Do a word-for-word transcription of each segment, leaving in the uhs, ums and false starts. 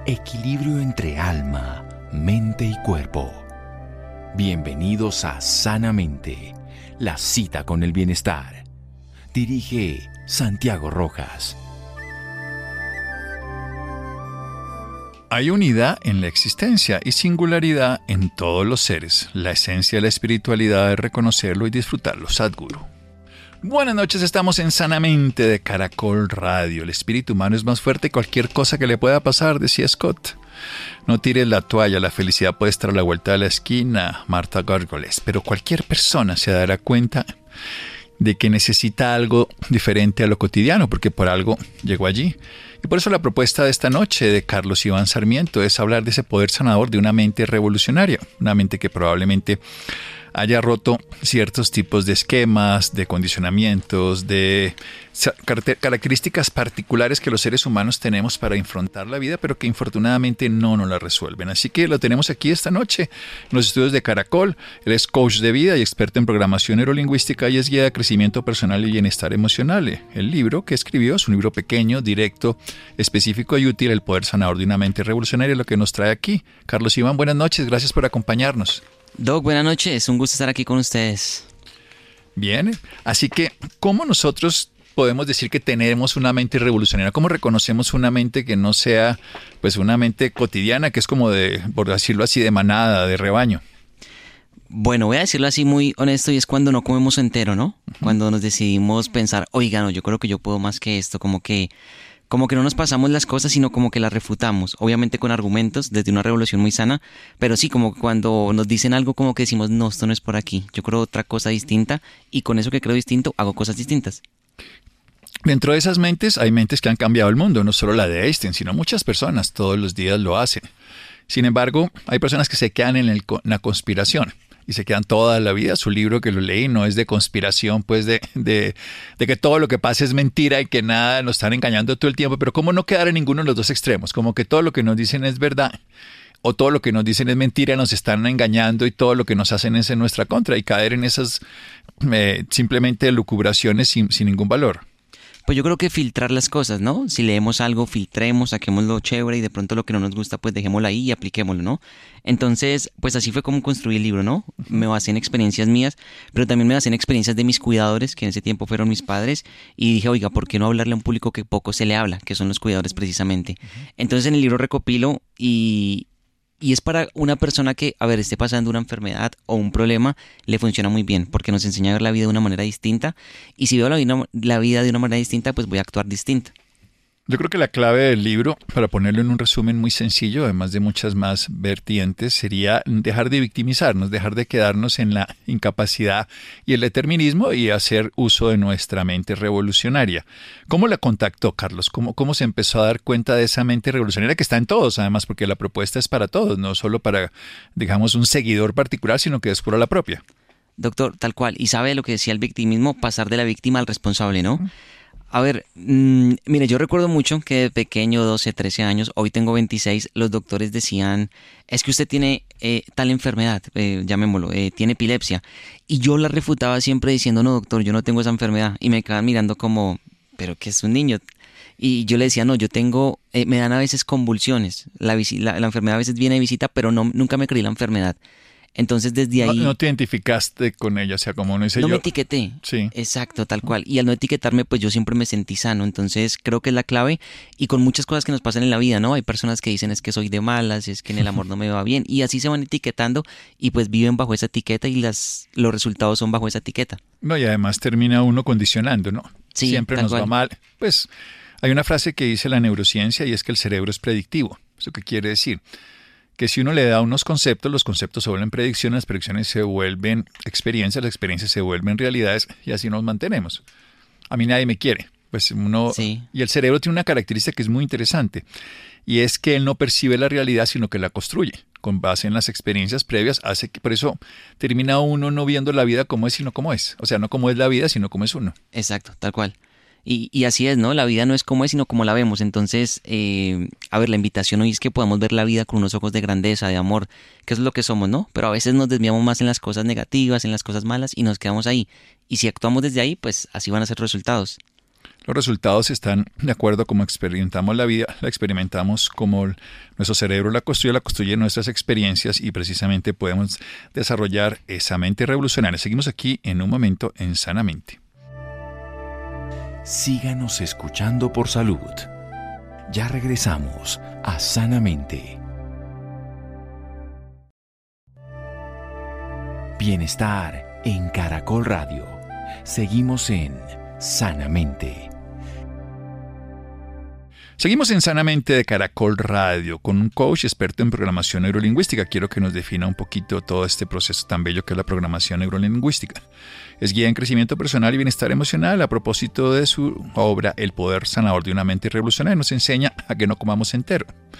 Equilibrio entre alma, mente y cuerpo. Bienvenidos a Sanamente, la cita con el bienestar. Dirige Santiago Rojas. Hay unidad en la existencia y singularidad en todos los seres. La esencia de la espiritualidad es reconocerlo y disfrutarlo, Sadhguru. Buenas noches, estamos en Sanamente de Caracol Radio. El espíritu humano es más fuerte que cualquier cosa que le pueda pasar, decía Scott. No tires la toalla, la felicidad puede estar a la vuelta de la esquina, Marta Gárgoles. Pero cualquier persona se dará cuenta de que necesita algo diferente a lo cotidiano, porque por algo llegó allí. Y por eso la propuesta de esta noche de Carlos Iván Sarmiento es hablar de ese poder sanador de una mente revolucionaria, una mente que probablemente haya roto ciertos tipos de esquemas, de condicionamientos, de características particulares que los seres humanos tenemos para enfrentar la vida, pero que infortunadamente no nos la resuelven. Así que lo tenemos aquí esta noche en los estudios de Caracol. Él es coach de vida y experto en programación neurolingüística y es guía de crecimiento personal y bienestar emocional. El libro que escribió es un libro pequeño, directo, específico y útil, El poder sanador de una mente revolucionaria, lo que nos trae aquí. Carlos Iván, buenas noches, gracias por acompañarnos. Doc, buenas noches, es un gusto estar aquí con ustedes. Bien, así que, ¿cómo nosotros podemos decir que tenemos una mente revolucionaria? ¿Cómo reconocemos una mente que no sea, pues, una mente cotidiana, que es como de, por decirlo así, de manada, de rebaño? Bueno, voy a decirlo así muy honesto, y es cuando no comemos entero, ¿no? Uh-huh. Cuando nos decidimos pensar, oiga, no, yo creo que yo puedo más que esto, como que... Como que no nos pasamos las cosas, sino como que las refutamos, obviamente con argumentos, desde una revolución muy sana, pero sí, como cuando nos dicen algo como que decimos, no, esto no es por aquí, yo creo otra cosa distinta, y con eso que creo distinto, hago cosas distintas. Dentro de esas mentes hay mentes que han cambiado el mundo, no solo la de Einstein, sino muchas personas todos los días lo hacen. Sin embargo, hay personas que se quedan en, el, en la conspiración. Y se quedan toda la vida. Su libro que lo leí no es de conspiración, pues de, de, de que todo lo que pasa es mentira y que nada, nos están engañando todo el tiempo. Pero ¿cómo no quedar en ninguno de los dos extremos? Como que todo lo que nos dicen es verdad o todo lo que nos dicen es mentira, nos están engañando y todo lo que nos hacen es en nuestra contra y caer en esas eh, simplemente lucubraciones sin, sin ningún valor. Pues yo creo que filtrar las cosas, ¿no? Si leemos algo, filtremos, saquémoslo chévere y de pronto lo que no nos gusta, pues dejémoslo ahí y apliquémoslo, ¿no? Entonces, pues así fue como construí el libro, ¿no? Me basé en experiencias mías, pero también me basé en experiencias de mis cuidadores, que en ese tiempo fueron mis padres, y dije, oiga, ¿por qué no hablarle a un público que poco se le habla, que son los cuidadores precisamente? Entonces en el libro recopilo y... Y es para una persona que, a ver, esté pasando una enfermedad o un problema, le funciona muy bien, porque nos enseña a ver la vida de una manera distinta. Y si veo la vida, la vida de una manera distinta, pues voy a actuar distinto. Yo creo que la clave del libro, para ponerlo en un resumen muy sencillo, además de muchas más vertientes, sería dejar de victimizarnos, dejar de quedarnos en la incapacidad y el determinismo y hacer uso de nuestra mente revolucionaria. ¿Cómo la contactó, Carlos? ¿Cómo, cómo se empezó a dar cuenta de esa mente revolucionaria que está en todos, además, porque la propuesta es para todos, no solo para, digamos, un seguidor particular, sino que es pura la propia? Doctor, tal cual. Y sabe lo que decía el victimismo, pasar de la víctima al responsable, ¿no? Uh-huh. A ver, mmm, mire, yo recuerdo mucho que de pequeño, doce, trece años, hoy tengo veintiséis, los doctores decían, es que usted tiene eh, tal enfermedad, eh, llamémoslo, eh, tiene epilepsia. Y yo la refutaba siempre diciendo, no, doctor, yo no tengo esa enfermedad. Y me quedaban mirando como, pero que es un niño. Y yo le decía, no, yo tengo, eh, me dan a veces convulsiones. La, la, la enfermedad a veces viene de visita, pero no, nunca me creí la enfermedad. Entonces desde ahí... No, no te identificaste con ella, o sea, como uno dice no yo... No me etiqueté, sí. Exacto, tal cual. Y al no etiquetarme, pues yo siempre me sentí sano. Entonces creo que es la clave y con muchas cosas que nos pasan en la vida, ¿no? Hay personas que dicen es que soy de malas, es que en el amor no me va bien. Y así se van etiquetando y pues viven bajo esa etiqueta y las, los resultados son bajo esa etiqueta. No, y además termina uno condicionando, ¿no? Sí, siempre nos cual. va mal. Pues hay una frase que dice la neurociencia y es que el cerebro es predictivo. ¿Eso qué quiere decir? Que si uno le da unos conceptos, los conceptos se vuelven predicciones, las predicciones se vuelven experiencias, las experiencias se vuelven realidades y así nos mantenemos. A mí nadie me quiere. Pues uno, sí. Y el cerebro tiene una característica que es muy interesante y es que él no percibe la realidad sino que la construye con base en las experiencias previas. Hace que por eso termina uno no viendo la vida como es sino como es. O sea, no como es la vida sino como es uno. Exacto, tal cual. Y, y así es, ¿no? La vida no es como es, sino como la vemos. Entonces, eh, a ver, la invitación hoy es que podamos ver la vida con unos ojos de grandeza, de amor, que es lo que somos, ¿no? Pero a veces nos desviamos más en las cosas negativas, en las cosas malas y nos quedamos ahí. Y si actuamos desde ahí, pues así van a ser resultados. Los resultados están de acuerdo a cómo experimentamos la vida, la experimentamos como nuestro cerebro la construye, la construye nuestras experiencias y precisamente podemos desarrollar esa mente revolucionaria. Seguimos aquí en un momento en Sanamente. Síganos escuchando por salud. Ya regresamos a Sanamente. Bienestar en Caracol Radio. Seguimos en Sanamente. Seguimos en Sanamente de Caracol Radio con un coach experto en programación neurolingüística. Quiero que nos defina un poquito todo este proceso tan bello que es la programación neurolingüística. Es guía en crecimiento personal y bienestar emocional. A propósito de su obra El poder sanador de una mente revolucionaria, nos enseña a que no comamos entero,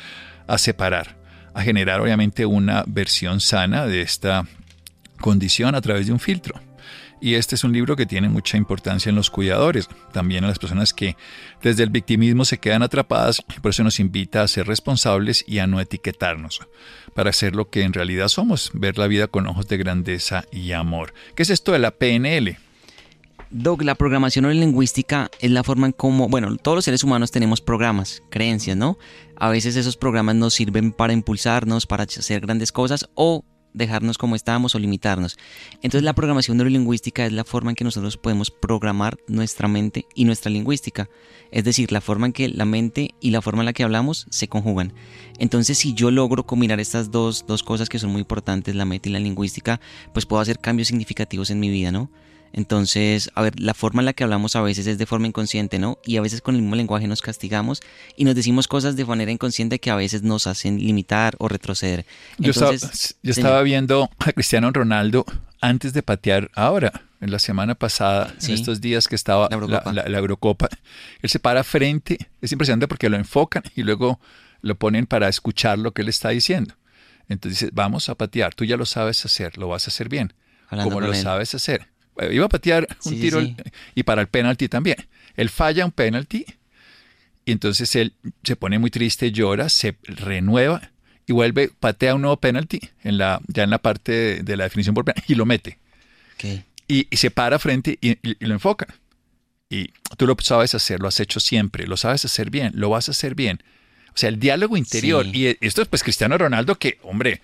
a separar, a generar obviamente una versión sana de esta condición a través de un filtro. Y este es un libro que tiene mucha importancia en los cuidadores, también en las personas que desde el victimismo se quedan atrapadas, y por eso nos invita a ser responsables y a no etiquetarnos, para ser lo que en realidad somos, ver la vida con ojos de grandeza y amor. ¿Qué es esto de la P N L? Doug, la programación neurolingüística es la forma en cómo, bueno, todos los seres humanos tenemos programas, creencias, ¿no? A veces esos programas nos sirven para impulsarnos, para hacer grandes cosas o dejarnos como estábamos o limitarnos. Entonces la programación neurolingüística es la forma en que nosotros podemos programar nuestra mente y nuestra lingüística. Es decir, la forma en que la mente y la forma en la que hablamos se conjugan. Entonces si yo logro combinar estas dos, dos cosas que son muy importantes, la mente y la lingüística, pues puedo hacer cambios significativos en mi vida, ¿no? Entonces, a ver, la forma en la que hablamos a veces es de forma inconsciente, ¿no? Y a veces con el mismo lenguaje nos castigamos y nos decimos cosas de manera inconsciente que a veces nos hacen limitar o retroceder. Entonces, yo estaba, yo estaba viendo a Cristiano Ronaldo antes de patear ahora, en la semana pasada, sí, en estos días que estaba la Eurocopa. La, la, la Eurocopa. Él se para frente, es impresionante porque lo enfocan y luego lo ponen para escuchar lo que él está diciendo. Entonces dice, vamos a patear, tú ya lo sabes hacer, lo vas a hacer bien, Hablando como lo él. sabes hacer. Iba a patear un sí, tiro sí. y para el penalti también. Él falla un penalti y entonces él se pone muy triste, llora, se renueva y vuelve, patea un nuevo penalti en la, ya en la parte de, de la definición por penalti y lo mete. Okay. Y, y se para frente y, y, y lo enfoca. Y tú lo sabes hacer, lo has hecho siempre, lo sabes hacer bien, lo vas a hacer bien. O sea, el diálogo interior. Sí. Y esto es pues Cristiano Ronaldo que, hombre,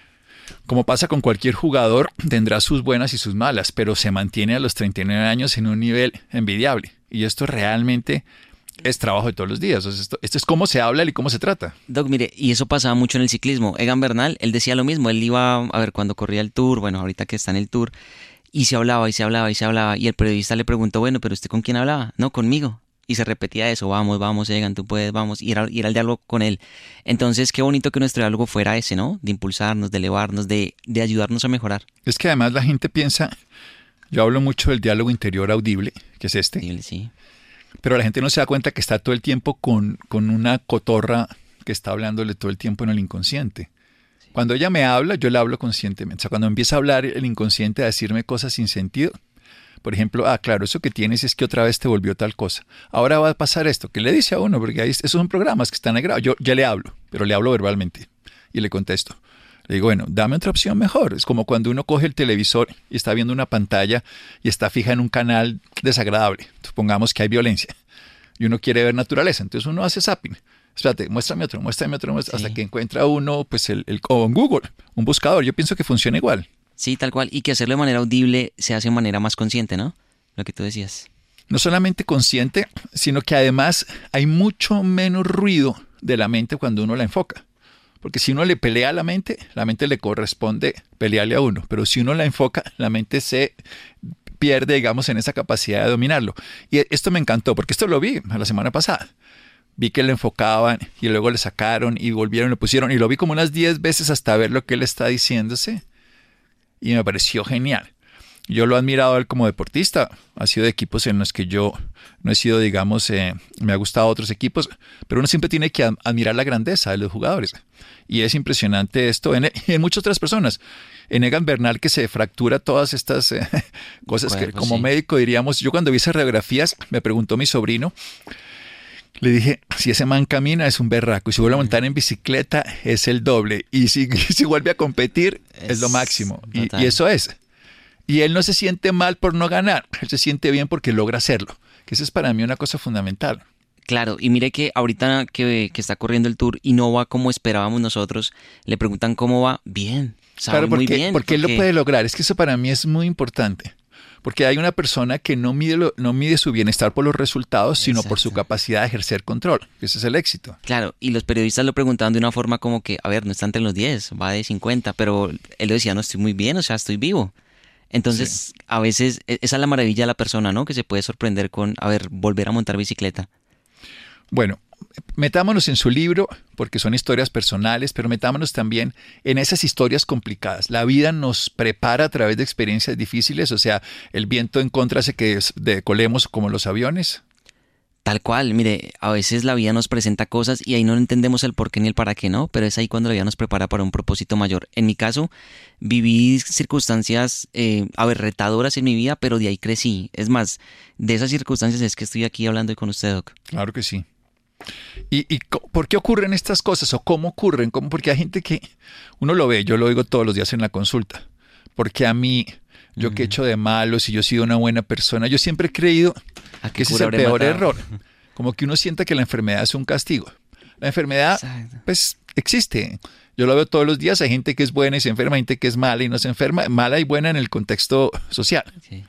como pasa con cualquier jugador, tendrá sus buenas y sus malas, pero se mantiene a los treinta y nueve años en un nivel envidiable. Y esto realmente es trabajo de todos los días. O sea, esto, esto es cómo se habla y cómo se trata. Doc, mire, y eso pasaba mucho en el ciclismo. Egan Bernal, él decía lo mismo. Él iba, a ver, cuando corría el Tour, bueno, ahorita que está en el Tour, y se hablaba y se hablaba y se hablaba. Y el periodista le preguntó, bueno, ¿pero usted con quién hablaba? No, conmigo. Y se repetía eso, vamos, vamos, Egan, tú puedes, vamos, y era, y era el diálogo con él. Entonces, qué bonito que nuestro diálogo fuera ese, ¿no? De impulsarnos, de elevarnos, de, de ayudarnos a mejorar. Es que además la gente piensa, yo hablo mucho del diálogo interior audible, que es este. Audible, sí. Pero la gente no se da cuenta que está todo el tiempo con, con una cotorra que está hablándole todo el tiempo en el inconsciente. Sí. Cuando ella me habla, yo le hablo conscientemente. O sea, cuando empieza a hablar el inconsciente, a decirme cosas sin sentido, por ejemplo, ah, claro, eso que tienes es que otra vez te volvió tal cosa. Ahora va a pasar esto. ¿Qué le dice a uno? Porque ahí, esos son programas que están grabados. Yo ya le hablo, pero le hablo verbalmente y le contesto. Le digo, bueno, dame otra opción mejor. Es como cuando uno coge el televisor y está viendo una pantalla y está fija en un canal desagradable. Supongamos que hay violencia y uno quiere ver naturaleza. Entonces uno hace zapping. Espérate, muéstrame otro, muéstrame otro, muéstrame, sí. Hasta que encuentra uno, pues el, el o en Google, un buscador. Yo pienso que funciona igual. Sí, tal cual. Y que hacerlo de manera audible se hace de manera más consciente, ¿no? Lo que tú decías. No solamente consciente, sino que además hay mucho menos ruido de la mente cuando uno la enfoca. Porque si uno le pelea a la mente, la mente le corresponde pelearle a uno. Pero si uno la enfoca, la mente se pierde, digamos, en esa capacidad de dominarlo. Y esto me encantó, porque esto lo vi la semana pasada. Vi que le enfocaban y luego le sacaron y volvieron y lo pusieron. Y lo vi como unas diez veces hasta ver lo que él está diciéndose. Y me pareció genial. Yo lo he admirado a él como deportista. Ha sido de equipos en los que yo no he sido, digamos, eh, me ha gustado otros equipos. Pero uno siempre tiene que admirar la grandeza de los jugadores. Y es impresionante esto en, en muchas otras personas. En Egan Bernal, que se fractura todas estas eh, cosas bueno, que como sí. médico diríamos. Yo cuando vi esas radiografías, me preguntó mi sobrino. Le dije, si ese man camina es un berraco y si vuelve a montar en bicicleta es el doble y si, si vuelve a competir es, es lo máximo y, y eso es. Y él no se siente mal por no ganar, él se siente bien porque logra hacerlo. Que eso es para mí una cosa fundamental. Claro, y mire que ahorita que, que está corriendo el tour y no va como esperábamos nosotros, le preguntan cómo va, bien, sabe Claro, porque, muy bien. porque él lo puede lograr. Es que eso para mí es muy importante. Porque hay una persona que no mide, lo, no mide su bienestar por los resultados, sino Exacto. por su capacidad de ejercer control. Ese es el éxito. Claro, y los periodistas lo preguntaban de una forma como que, a ver, no está entre los diez, va de cincuenta, pero él lo decía, no, estoy muy bien, o sea, estoy vivo. Entonces, sí. A veces, esa es la maravilla de la persona, ¿no? Que se puede sorprender con, a ver, volver a montar bicicleta. Bueno, metámonos en su libro, porque son historias personales, pero metámonos también en esas historias complicadas. La vida nos prepara a través de experiencias difíciles, o sea, el viento en contra hace que decolemos como los aviones. Tal cual, mire, a veces la vida nos presenta cosas y ahí no entendemos el por qué ni el para qué, ¿no? Pero es ahí cuando la vida nos prepara para un propósito mayor. En mi caso, viví circunstancias, eh, a ver, retadoras en mi vida, pero de ahí crecí. Es más, de esas circunstancias es que estoy aquí hablando con usted, Doc. Claro que sí. ¿Y, y por qué ocurren estas cosas o cómo ocurren? ¿Cómo? Porque hay gente que uno lo ve, yo lo oigo todos los días en la consulta. Porque a mí, yo uh-huh. que he hecho de malo, si yo he sido una buena persona, yo siempre he creído que ese es el peor matado? error. Como que uno sienta que la enfermedad es un castigo. La enfermedad, Exacto. pues, existe. Yo lo veo todos los días. Hay gente que es buena y se enferma, hay gente que es mala y no se enferma. Mala y buena en el contexto social. Sí.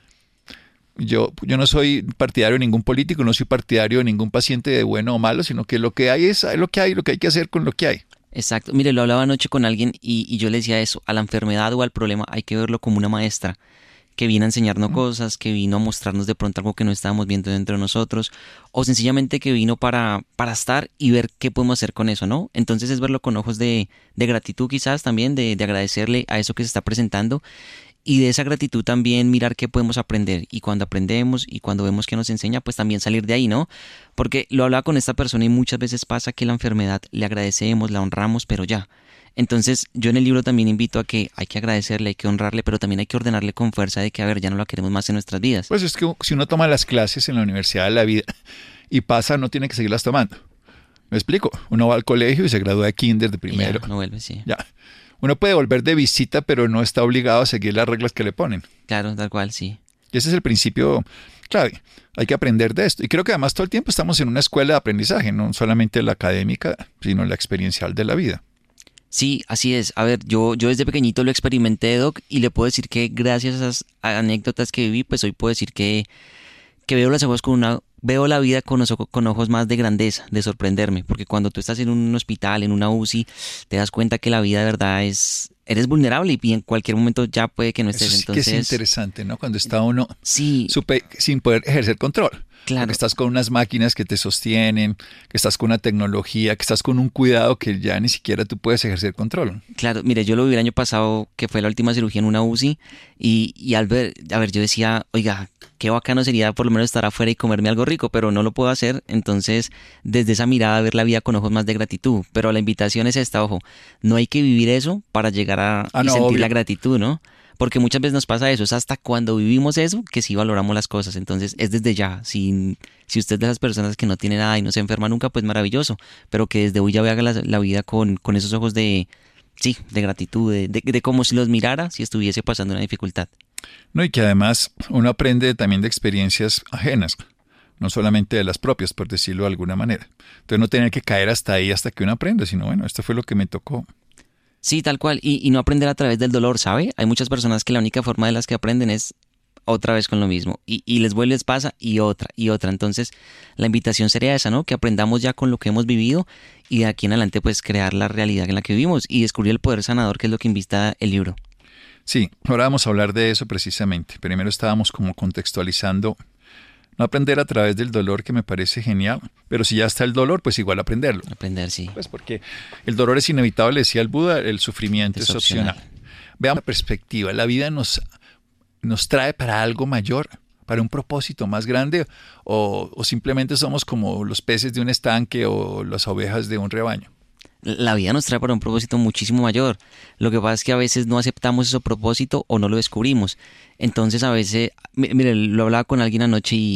Yo, yo no soy partidario de ningún político, no soy partidario de ningún paciente de bueno o malo, sino que lo que hay es lo que hay, lo que hay que hacer con lo que hay. Exacto. Mire, lo hablaba anoche con alguien y, y yo le decía eso, a la enfermedad o al problema hay que verlo como una maestra que vino a enseñarnos mm. cosas, que vino a mostrarnos de pronto algo que no estábamos viendo dentro de nosotros, o sencillamente que vino para, para estar y ver qué podemos hacer con eso, ¿no? Entonces es verlo con ojos de, de gratitud quizás también, de, de agradecerle a eso que se está presentando. Y de esa gratitud también mirar qué podemos aprender. Y cuando aprendemos y cuando vemos que nos enseña, pues también salir de ahí, ¿no? Porque lo hablaba con esta persona y muchas veces pasa que la enfermedad le agradecemos, la honramos, pero ya. Entonces yo en el libro también invito a que hay que agradecerle, hay que honrarle, pero también hay que ordenarle con fuerza de que, a ver, ya no la queremos más en nuestras vidas. Pues es que si uno toma las clases en la Universidad de la Vida y pasa, no tiene que seguirlas tomando. ¿Me explico? Uno va al colegio y se gradúa de kinder, de primero. Y ya, no vuelve, sí. Ya. Uno puede volver de visita, pero no está obligado a seguir las reglas que le ponen. Claro, tal cual, sí. Y ese es el principio clave. Hay que aprender de esto. Y creo que además todo el tiempo estamos en una escuela de aprendizaje, no solamente la académica, sino la experiencial de la vida. Sí, así es. A ver, yo, yo desde pequeñito lo experimenté, Doc, y le puedo decir que gracias a esas anécdotas que viví, pues hoy puedo decir que, que veo las cosas con una... Veo la vida con, los, con ojos más de grandeza, de sorprenderme, porque cuando tú estás en un hospital, en una U C I, te das cuenta que la vida de verdad es... Eres vulnerable y en cualquier momento ya puede que no estés. Eso sí Entonces, que es interesante, ¿no? Cuando está uno sí, supe, sin poder ejercer control. Claro. Que estás con unas máquinas que te sostienen, que estás con una tecnología, que estás con un cuidado que ya ni siquiera tú puedes ejercer control. Claro, mire, yo lo viví el año pasado, que fue la última cirugía en una U C I, y, y al ver, a ver, yo decía, oiga, qué bacano sería por lo menos estar afuera y comerme algo rico, pero no lo puedo hacer. Entonces, desde esa mirada, ver la vida con ojos más de gratitud. Pero la invitación es esta, ojo, no hay que vivir eso para llegar a ah, y no, sentir obvio. la gratitud, ¿no? Porque muchas veces nos pasa eso, es hasta cuando vivimos eso que sí valoramos las cosas. Entonces, es desde ya. Si, si usted es de esas personas que no tiene nada y no se enferma nunca, pues maravilloso. Pero que desde hoy ya vea la, la vida con, con esos ojos de, sí, de gratitud, de, de, de como si los mirara si estuviese pasando una dificultad. No, y que además uno aprende también de experiencias ajenas, no solamente de las propias, por decirlo de alguna manera. Entonces no tener que caer hasta ahí hasta que uno aprenda, sino bueno, esto fue lo que me tocó. Sí, tal cual, y, y no aprender a través del dolor, ¿sabe? Hay muchas personas que la única forma de las que aprenden es otra vez con lo mismo, y, y les vuelve, les pasa, y otra, y otra. Entonces, la invitación sería esa, ¿no? Que aprendamos ya con lo que hemos vivido, y de aquí en adelante, pues, crear la realidad en la que vivimos, y descubrir el poder sanador, que es lo que invita el libro. Sí, ahora vamos a hablar de eso precisamente. Primero estábamos como contextualizando, no aprender a través del dolor, que me parece genial, pero si ya está el dolor, pues igual aprenderlo. Aprender, sí. Pues porque el dolor es inevitable, decía el Buda, el sufrimiento es, es opcional. opcional. Veamos la perspectiva, la vida nos, nos trae para algo mayor, para un propósito más grande, o, o simplemente somos como los peces de un estanque o las ovejas de un rebaño. La vida nos trae para un propósito muchísimo mayor. Lo que pasa es que a veces no aceptamos ese propósito o no lo descubrimos. Entonces a veces, mire, lo hablaba con alguien anoche y,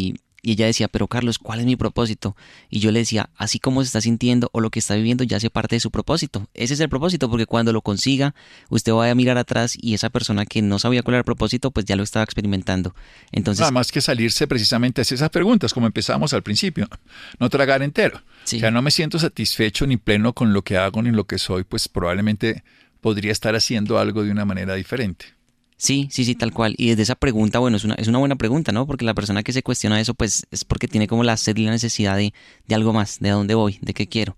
Y ella decía, pero Carlos, ¿cuál es mi propósito? Y yo le decía, así como se está sintiendo o lo que está viviendo ya hace parte de su propósito. Ese es el propósito, porque cuando lo consiga, usted va a mirar atrás y esa persona que no sabía cuál era el propósito, pues ya lo estaba experimentando. Entonces, Nada más que salirse precisamente a hacer esas preguntas, como empezamos al principio, no tragar entero. sí. O sea, no me siento satisfecho ni pleno con lo que hago ni lo que soy, pues probablemente podría estar haciendo algo de una manera diferente. Sí, sí, sí, tal cual. Y desde esa pregunta, bueno, es una, es una buena pregunta, ¿no? Porque la persona que se cuestiona eso, pues es porque tiene como la sed y la necesidad de, de algo más, de dónde voy, de qué quiero.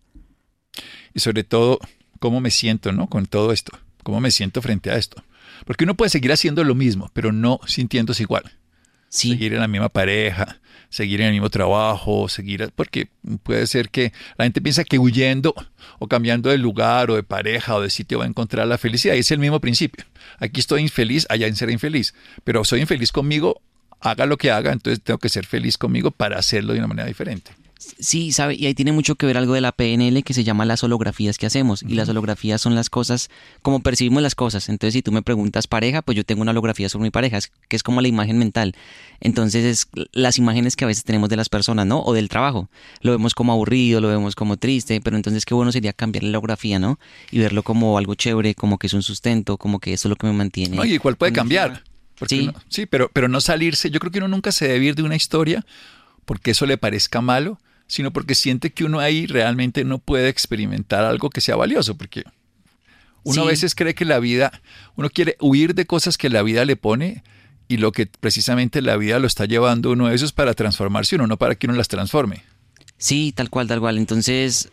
Y sobre todo, cómo me siento, ¿no? Con todo esto, cómo me siento frente a esto. Porque uno puede seguir haciendo lo mismo, pero no sintiéndose igual. Sí, Seguir en la misma pareja, seguir en el mismo trabajo, seguir, porque puede ser que la gente piensa que huyendo o cambiando de lugar o de pareja o de sitio va a encontrar la felicidad. Y es el mismo principio. Aquí estoy infeliz, allá en ser infeliz. Pero soy infeliz conmigo, haga lo que haga, entonces tengo que ser feliz conmigo para hacerlo de una manera diferente. sí, sabe, y ahí tiene mucho que ver algo de la P N L que se llama las holografías que hacemos. Y las holografías son las cosas, como percibimos las cosas. Entonces, si tú me preguntas pareja, pues yo tengo una holografía sobre mi pareja, es- que es como la imagen mental. Entonces, es las imágenes que a veces tenemos de las personas, ¿no? O del trabajo. Lo vemos como aburrido, lo vemos como triste, pero entonces qué bueno sería cambiar la holografía, ¿no? Y verlo como algo chévere, como que es un sustento, como que eso es lo que me mantiene. No, y igual puede con energía. cambiar. Porque Sí. uno- sí, pero, pero no salirse. Yo creo que uno nunca se debe ir de una historia porque eso le parezca malo, sino porque siente que uno ahí realmente no puede experimentar algo que sea valioso, porque uno Sí. a veces cree que la vida, uno quiere huir de cosas que la vida le pone y lo que precisamente la vida lo está llevando uno a eso es para transformarse uno, no para que uno las transforme. Sí, tal cual, tal cual. Entonces,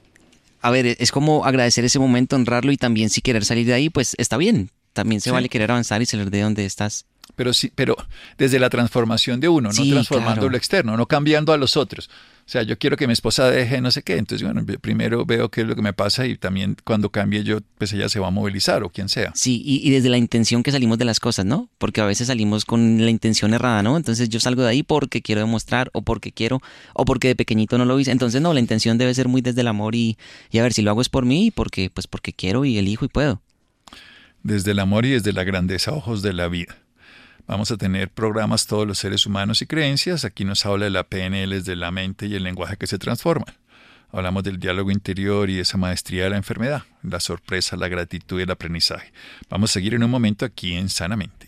a ver, es como agradecer ese momento, honrarlo y también si querer salir de ahí, pues está bien. También se Sí. vale querer avanzar y salir de donde estás. Pero sí, pero desde la transformación de uno, Sí, no transformando claro. lo externo, no cambiando a los otros. O sea, yo quiero que mi esposa deje no sé qué, entonces bueno, yo primero veo qué es lo que me pasa y también cuando cambie yo, pues ella se va a movilizar o quien sea. Sí, y, y desde la intención que salimos de las cosas, ¿no? Porque a veces salimos con la intención errada, ¿no? Entonces yo salgo de ahí porque quiero demostrar o porque quiero o porque de pequeñito no lo hice. Entonces no, la intención debe ser muy desde el amor y, y a ver, si lo hago es por mí, porque pues porque quiero y elijo y puedo. Desde el amor y desde la grandeza, ojos de la vida. Vamos a tener programas todos los seres humanos y creencias. Aquí nos habla de la P N L desde la mente y el lenguaje que se transforman. Hablamos del diálogo interior y esa maestría de la enfermedad, la sorpresa, la gratitud y el aprendizaje. Vamos a seguir en un momento aquí en Sanamente.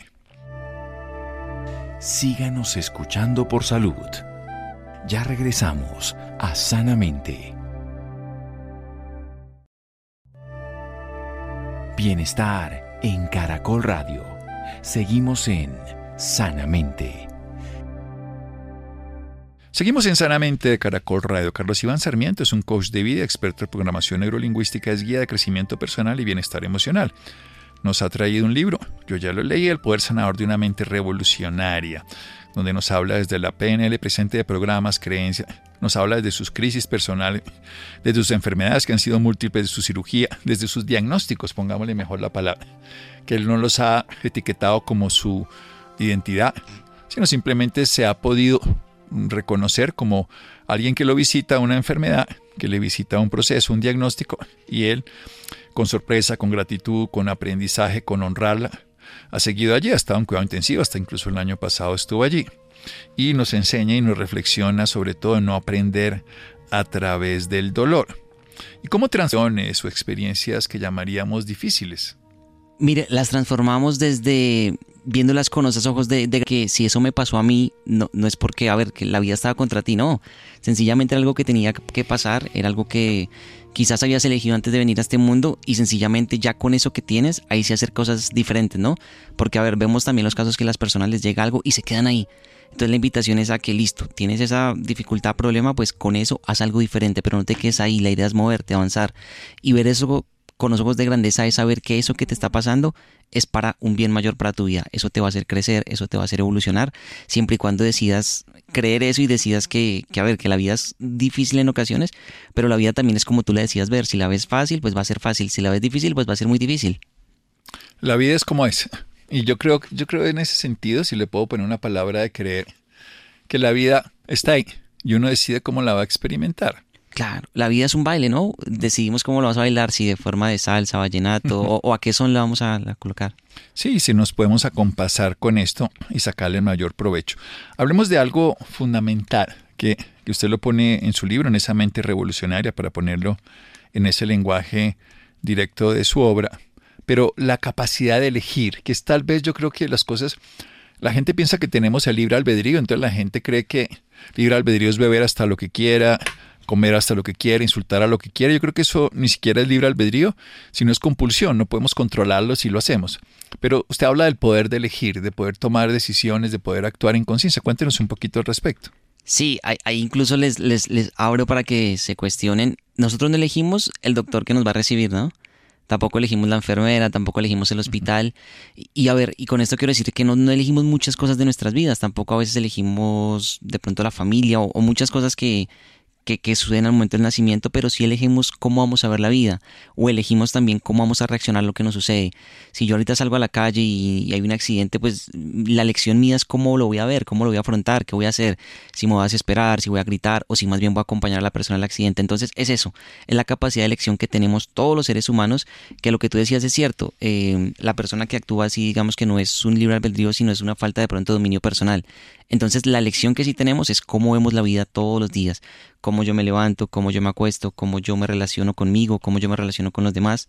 Síganos escuchando por salud. Ya regresamos a Sanamente. Bienestar en Caracol Radio. Seguimos en Sanamente. Seguimos en Sanamente de Caracol Radio. Carlos Iván Sarmiento es un coach de vida, experto en programación neurolingüística, es guía de crecimiento personal y bienestar emocional. Nos ha traído un libro, yo ya lo leí, El poder sanador de una mente revolucionaria, donde nos habla desde la P N L presente de programas, creencias, nos habla desde sus crisis personales, desde sus enfermedades que han sido múltiples, de su cirugía, desde sus diagnósticos, pongámosle mejor la palabra, que él no los ha etiquetado como su identidad, sino simplemente se ha podido reconocer como alguien que lo visita una enfermedad, que le visita un proceso, un diagnóstico, y él, con sorpresa, con gratitud, con aprendizaje, con honrarla, ha seguido allí, ha estado en cuidado intensivo, hasta incluso el año pasado estuvo allí. Y nos enseña y nos reflexiona sobre todo en no aprender a través del dolor. ¿Y cómo transiciones o experiencias que llamaríamos difíciles? Mire, las transformamos desde viéndolas con esos ojos de, de que si eso me pasó a mí, no, no es porque, a ver, que la vida estaba contra ti, no. Sencillamente era algo que tenía que pasar, era algo que quizás habías elegido antes de venir a este mundo y sencillamente ya con eso que tienes, ahí sí hacer cosas diferentes, ¿no? Porque, a ver, vemos también los casos que a las personas les llega algo y se quedan ahí. Entonces la invitación es a que listo, tienes esa dificultad, problema, pues con eso haz algo diferente, pero no te quedes ahí, la idea es moverte, avanzar y ver eso con los ojos de grandeza es saber que eso que te está pasando es para un bien mayor para tu vida. Eso te va a hacer crecer, eso te va a hacer evolucionar, siempre y cuando decidas creer eso y decidas que, que, a ver, que la vida es difícil en ocasiones, pero la vida también es como tú la decidas ver. Si la ves fácil, pues va a ser fácil. Si la ves difícil, pues va a ser muy difícil. La vida es como es. Y yo creo, yo creo en ese sentido, si le puedo poner una palabra de creer, que la vida está ahí y uno decide cómo la va a experimentar. Claro, la vida es un baile, ¿no? Decidimos cómo lo vamos a bailar, si de forma de salsa, vallenato, o, o a qué son le vamos a, a colocar. Sí, si nos podemos acompasar con esto y sacarle el mayor provecho. Hablemos de algo fundamental que, que usted lo pone en su libro, en esa mente revolucionaria, para ponerlo en ese lenguaje directo de su obra, pero la capacidad de elegir, que es tal vez yo creo que las cosas, la gente piensa que tenemos el libre albedrío, entonces la gente cree que libre albedrío es beber hasta lo que quiera, comer hasta lo que quiera, insultar a lo que quiera. Yo creo que eso ni siquiera es libre albedrío, sino es compulsión, no podemos controlarlo si lo hacemos. Pero usted habla del poder de elegir, de poder tomar decisiones, de poder actuar en conciencia. Cuéntenos un poquito al respecto. Sí, ahí, ahí incluso les, les, les abro para que se cuestionen. Nosotros no elegimos el doctor que nos va a recibir, ¿no? Tampoco elegimos la enfermera, tampoco elegimos el hospital. Y, y a ver, y con esto quiero decir que no, no elegimos muchas cosas de nuestras vidas. Tampoco a veces elegimos de pronto la familia o, o muchas cosas que, que, que suceden al momento del nacimiento, pero sí elegimos cómo vamos a ver la vida. O elegimos también cómo vamos a reaccionar a lo que nos sucede. Si yo ahorita salgo a la calle y, y hay un accidente, pues la elección mía es cómo lo voy a ver, cómo lo voy a afrontar, qué voy a hacer. Si me voy a desesperar, si voy a gritar o si más bien voy a acompañar a la persona al accidente. Entonces es eso, es la capacidad de elección que tenemos todos los seres humanos, que lo que tú decías es cierto. Eh, la persona que actúa así, digamos que no es un libre albedrío, sino es una falta de pronto de dominio personal. Entonces la elección que sí tenemos es cómo vemos la vida todos los días, cómo yo me levanto, cómo yo me acuesto, cómo yo me relaciono conmigo, cómo yo me relaciono con los demás.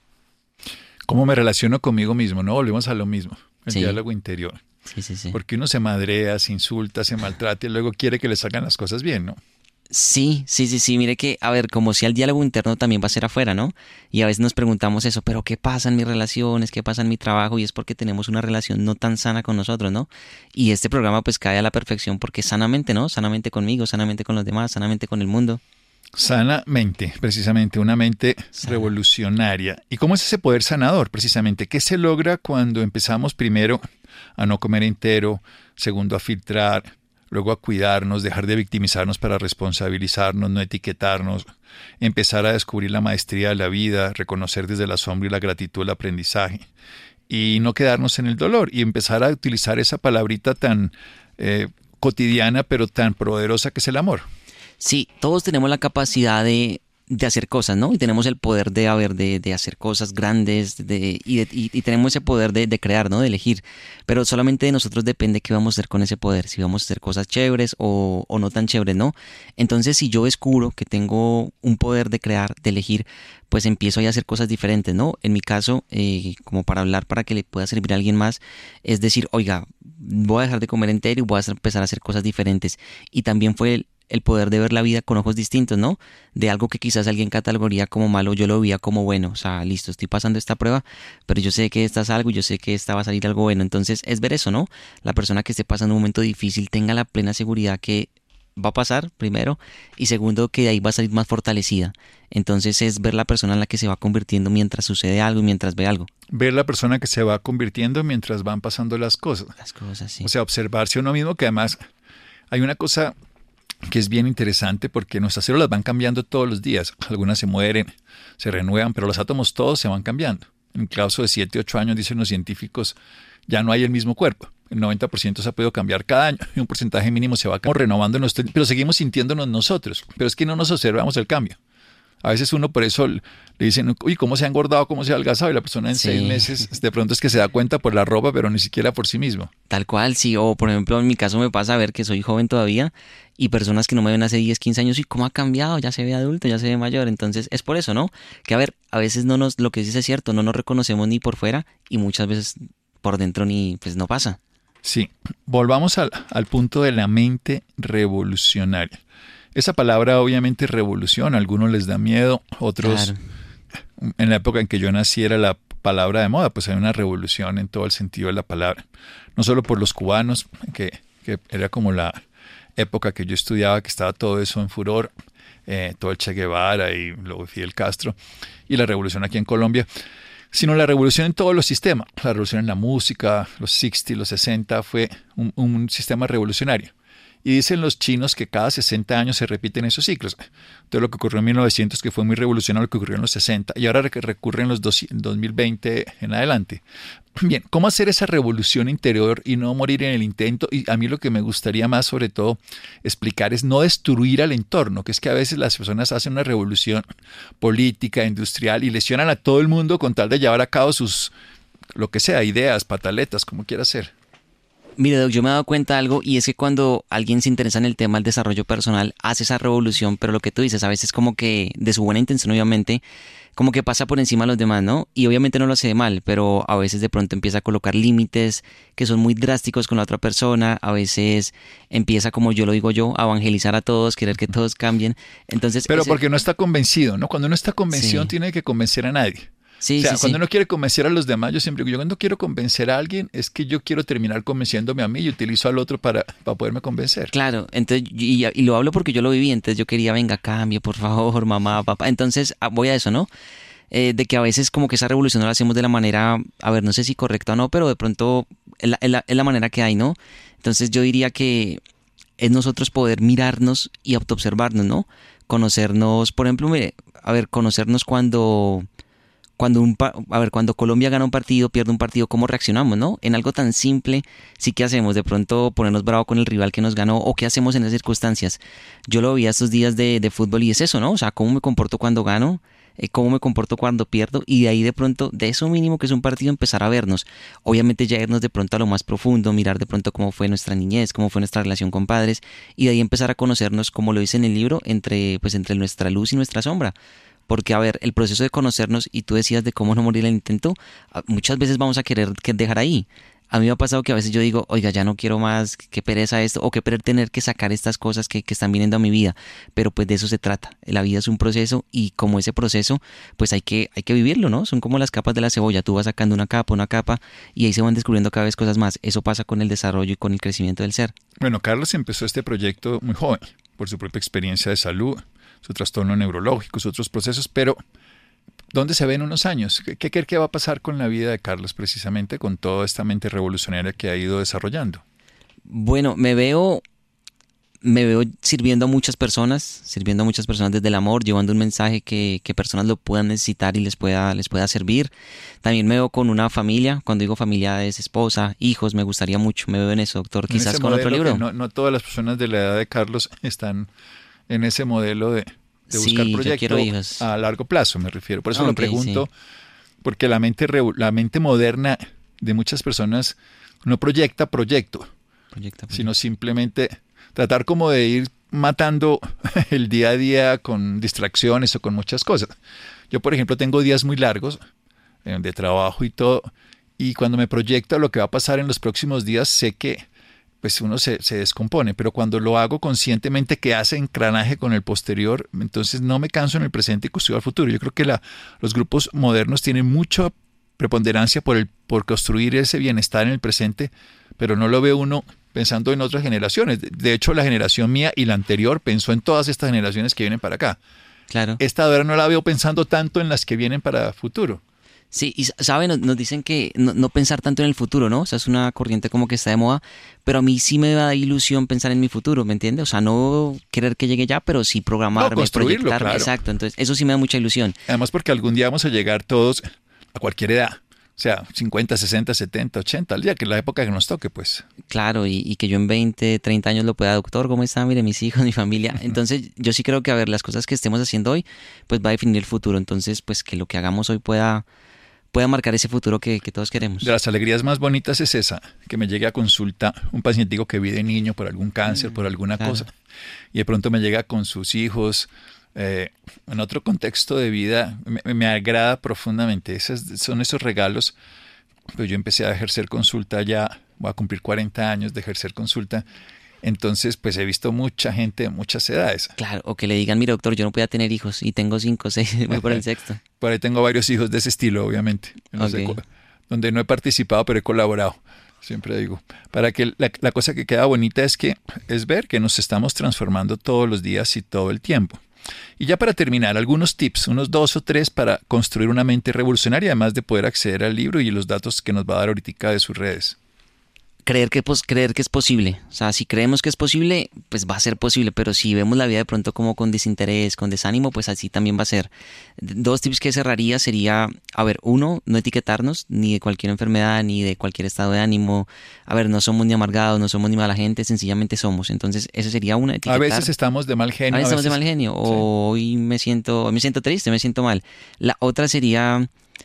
¿Cómo me relaciono conmigo mismo? No, volvemos a lo mismo, el Sí. diálogo interior. Sí, sí, sí. Porque uno se madrea, se insulta, se maltrata y luego quiere que le salgan las cosas bien, ¿no? Sí, sí, sí, sí, mire que, a ver, como si el diálogo interno también va a ser afuera, ¿no? Y a veces nos preguntamos eso, pero ¿qué pasa en mis relaciones? ¿Qué pasa en mi trabajo? Y es porque tenemos una relación no tan sana con nosotros, ¿no? Y este programa pues cae a la perfección porque sanamente, ¿no? Sanamente conmigo, sanamente con los demás, sanamente con el mundo. Sanamente, precisamente, una mente Sana. revolucionaria. ¿Y cómo es ese poder sanador, precisamente? ¿Qué se logra cuando empezamos primero a no comer entero, segundo a filtrar, luego a cuidarnos, dejar de victimizarnos para responsabilizarnos, no etiquetarnos, empezar a descubrir la maestría de la vida, reconocer desde el asombro y la gratitud el aprendizaje y no quedarnos en el dolor y empezar a utilizar esa palabrita tan eh, cotidiana pero tan poderosa que es el amor? Sí, todos tenemos la capacidad de, de hacer cosas, ¿no? Y tenemos el poder de, a ver, de, de hacer cosas grandes de, y, de, y, y tenemos ese poder de, de crear, ¿no? De elegir. Pero solamente de nosotros depende qué vamos a hacer con ese poder, si vamos a hacer cosas chéveres o, o no tan chéveres, ¿no? Entonces, si yo descubro que tengo un poder de crear, de elegir, pues empiezo a hacer cosas diferentes, ¿no? En mi caso, eh, como para hablar, para que le pueda servir a alguien más, es decir, oiga, voy a dejar de comer entero y voy a empezar a hacer cosas diferentes. Y también fue el el poder de ver la vida con ojos distintos, ¿no? De algo que quizás alguien catalogaría como malo, yo lo veía como bueno. O sea, listo, estoy pasando esta prueba, pero yo sé que esta es algo y yo sé que esta va a salir algo bueno. Entonces, es ver eso, ¿no? La persona que esté pasando un momento difícil tenga la plena seguridad que va a pasar, primero, y segundo, que de ahí va a salir más fortalecida. Entonces, es ver la persona en la que se va convirtiendo mientras sucede algo y mientras ve algo. Ver la persona que se va convirtiendo mientras van pasando las cosas. Las cosas, sí. O sea, observarse a uno mismo, que además hay una cosa que es bien interesante porque nuestras células van cambiando todos los días. Algunas se mueren, se renuevan, pero los átomos todos se van cambiando. En el caso de siete, ocho años, dicen los científicos, ya no hay el mismo cuerpo. El noventa por ciento se ha podido cambiar cada año y un porcentaje mínimo se va renovando, nuestro, pero seguimos sintiéndonos nosotros. Pero es que no nos observamos el cambio. A veces uno por eso le dicen, uy, ¿cómo se ha engordado, cómo se ha adelgazado? Y la persona en Sí. seis meses de pronto es que se da cuenta por la ropa, pero ni siquiera por sí mismo. Tal cual, sí. O por ejemplo, en mi caso me pasa a ver que soy joven todavía y personas que no me ven hace diez, quince años y cómo ha cambiado, ya se ve adulto, ya se ve mayor. Entonces es por eso, ¿no? Que a ver, a veces no nos, lo que dices es cierto, no nos reconocemos ni por fuera y muchas veces por dentro ni, pues no pasa. Sí, volvamos al, al punto de la mente revolucionaria. Esa palabra obviamente revoluciona, a algunos les da miedo, otros, Claro. en la época en que yo nací era la palabra de moda, pues hay una revolución en todo el sentido de la palabra. No solo por los cubanos, que, que era como la época que yo estudiaba, que estaba todo eso en furor, eh, todo el Che Guevara y luego Fidel Castro, y la revolución aquí en Colombia, sino la revolución en todos los sistemas. La revolución en la música, los sesenta, los sesenta, fue un, un sistema revolucionario. Y dicen los chinos que cada sesenta años se repiten esos ciclos. Entonces lo que ocurrió en mil novecientos, que fue muy revolucionario, lo que ocurrió en los sesenta, y ahora recurre en los dos mil veinte en adelante. Bien, ¿cómo hacer esa revolución interior y no morir en el intento? Y a mí lo que me gustaría más, sobre todo, explicar es no destruir al entorno, que es que a veces las personas hacen una revolución política, industrial, y lesionan a todo el mundo con tal de llevar a cabo sus, lo que sea, ideas, pataletas, como quiera hacer. Mire, Doc, yo me he dado cuenta de algo, y es que cuando alguien se interesa en el tema del desarrollo personal, hace esa revolución, pero lo que tú dices, a veces como que de su buena intención, obviamente, como que pasa por encima de los demás, ¿no? Y obviamente no lo hace de mal, pero a veces de pronto empieza a colocar límites que son muy drásticos con la otra persona, a veces empieza, como yo lo digo yo, a evangelizar a todos, querer que todos cambien. Entonces, pero ese... porque no está convencido, ¿no? Cuando uno está convencido, Sí. no tiene que convencer a nadie. Sí, o sea, sí, cuando sí. uno quiere convencer a los demás, yo siempre digo, yo cuando quiero convencer a alguien, es que yo quiero terminar convenciéndome a mí y utilizo al otro para, para poderme convencer. Claro, entonces, y, y lo hablo porque yo lo viví, entonces yo quería, venga, cambie, por favor, mamá, papá. Entonces, ah, voy a eso, ¿no? Eh, de que a veces como que esa revolución no la hacemos de la manera, a ver, no sé si correcta o no, pero de pronto es la, es la, es la manera que hay, ¿no? Entonces yo diría que es nosotros poder mirarnos y autoobservarnos, ¿no? Conocernos, por ejemplo, mire, a ver, conocernos cuando... Cuando un pa- a ver, cuando Colombia gana un partido, pierde un partido, ¿cómo reaccionamos, no? En algo tan simple, sí que hacemos, de pronto ponernos bravo con el rival que nos ganó, o qué hacemos en esas circunstancias. Yo lo vi estos días de, de fútbol y es eso, ¿no? O sea, cómo me comporto cuando gano, eh, cómo me comporto cuando pierdo, y de ahí de pronto, de eso mínimo que es un partido, empezar a vernos. Obviamente ya irnos de pronto a lo más profundo, mirar de pronto cómo fue nuestra niñez, cómo fue nuestra relación con padres, y de ahí empezar a conocernos, como lo dice en el libro, entre, pues, entre nuestra luz y nuestra sombra. Porque, a ver, el proceso de conocernos, y tú decías de cómo no morir en el intento, muchas veces vamos a querer dejar ahí. A mí me ha pasado que a veces yo digo, oiga, ya no quiero más, qué pereza esto, o qué pereza tener que sacar estas cosas que, que están viniendo a mi vida. Pero pues de eso se trata. La vida es un proceso, y como ese proceso, pues hay que, hay que vivirlo, ¿no? Son como las capas de la cebolla. Tú vas sacando una capa, una capa, y ahí se van descubriendo cada vez cosas más. Eso pasa con el desarrollo y con el crecimiento del ser. Bueno, Carlos empezó este proyecto muy joven, por su propia experiencia de salud, su trastorno neurológico, sus otros procesos, pero ¿dónde se ve en unos años? ¿Qué, qué cree que va a pasar con la vida de Carlos precisamente con toda esta mente revolucionaria que ha ido desarrollando? Bueno, me veo, me veo sirviendo a muchas personas, sirviendo a muchas personas desde el amor, llevando un mensaje que, que personas lo puedan necesitar y les pueda, les pueda servir. También me veo con una familia, cuando digo familia es esposa, hijos, me gustaría mucho, me veo en eso, doctor, En quizás ese con otro modelo libro. que No, no todas las personas de la edad de Carlos están en ese modelo de, de buscar Sí, yo proyecto quiero hijos. a largo plazo, me refiero. Por eso Ok, lo pregunto, sí. porque la mente, revo- la mente moderna de muchas personas no proyecta proyecto, Proyecta, proyecta. sino simplemente tratar como de ir matando el día a día con distracciones o con muchas cosas. Yo, por ejemplo, tengo días muy largos eh, de trabajo y todo, y cuando me proyecto a lo que va a pasar en los próximos días, sé que pues uno se, se descompone, pero cuando lo hago conscientemente que hace engranaje con el posterior, entonces no me canso en el presente y construyo al futuro. Yo creo que la, los grupos modernos tienen mucha preponderancia por, el, por construir ese bienestar en el presente, pero no lo ve uno pensando en otras generaciones. De hecho, la generación mía y la anterior pensó en todas estas generaciones que vienen para acá. Claro. Esta ahora no la veo pensando tanto en las que vienen para futuro. Sí, y saben, nos, nos dicen que no, no pensar tanto en el futuro, ¿no? O sea, es una corriente como que está de moda, pero a mí sí me da ilusión pensar en mi futuro, ¿me entiendes? O sea, no querer que llegue ya, pero sí programarme, No, construirlo, proyectarme. claro. Exacto, entonces eso sí me da mucha ilusión. Además porque algún día vamos a llegar todos a cualquier edad. O sea, cincuenta, sesenta, setenta, ochenta, al día que la época que nos toque, pues. Claro, y, y que yo en veinte, treinta años lo pueda, doctor, ¿cómo está? Mire, mis hijos, mi familia. Entonces, yo sí creo que, a ver, las cosas que estemos haciendo hoy, pues va a definir el futuro. Entonces, pues que lo que hagamos hoy pueda, pueda marcar ese futuro que, que todos queremos. De las alegrías más bonitas es esa, que me llegue a consulta un paciente que vive niño por algún cáncer, por alguna claro. cosa, y de pronto me llega con sus hijos, eh, en otro contexto de vida, me, me agrada profundamente. Esos, son esos regalos. Pues yo empecé a ejercer consulta ya, voy a cumplir cuarenta años de ejercer consulta, entonces pues he visto mucha gente de muchas edades. Claro, o que le digan, mira, doctor, yo no podía tener hijos y tengo cinco, seis, voy por el sexto. Por ahí tengo varios hijos de ese estilo, obviamente, en los Ok. de- donde no he participado, pero he colaborado. Siempre digo, para que la, la cosa que queda bonita es que es ver que nos estamos transformando todos los días y todo el tiempo. Y ya para terminar, algunos tips, unos dos o tres para construir una mente revolucionaria, además de poder acceder al libro y los datos que nos va a dar ahorita de sus redes. creer que, pues, creer que es posible. O sea, si creemos que es posible, pues va a ser posible, pero si vemos la vida de pronto como con desinterés, con desánimo, pues así también va a ser. Dos tips que cerraría sería, a ver, uno, no etiquetarnos ni de cualquier enfermedad, ni de cualquier estado de ánimo. A ver, no somos ni amargados, no somos ni mala gente, sencillamente somos. Entonces, esa sería una, etiquetar. A veces estamos de mal genio. A veces a veces estamos de mal genio, o sí. hoy me siento, hoy me siento triste, me siento mal. La otra sería...